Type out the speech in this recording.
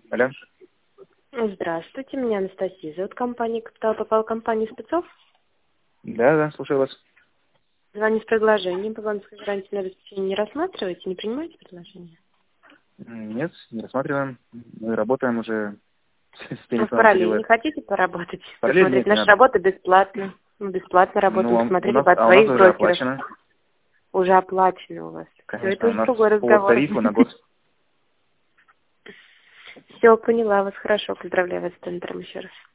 Алло. Здравствуйте, меня Анастасия зовут, компания «Капитал». Попала в компанию спецов. Да, слушаю вас. Звоню с предложением по банковской гарантии на обеспечение. Не рассматриваете, не принимаете предложение? Нет, не рассматриваем. Мы работаем уже с теми, А в кто нам параллель не переводит. хотите поработать? Параллельно Посмотреть, нет, не наша надо. работа бесплатная. Мы бесплатно Ну, работаем, у посмотрели нас, бы от у нас своих уже брокеров. оплачено. Уже оплачено у вас. Все, это Конечно, у уже нас другой по разговор. тарифу на год. Все, поняла вас. Хорошо, поздравляю вас с тендером еще раз.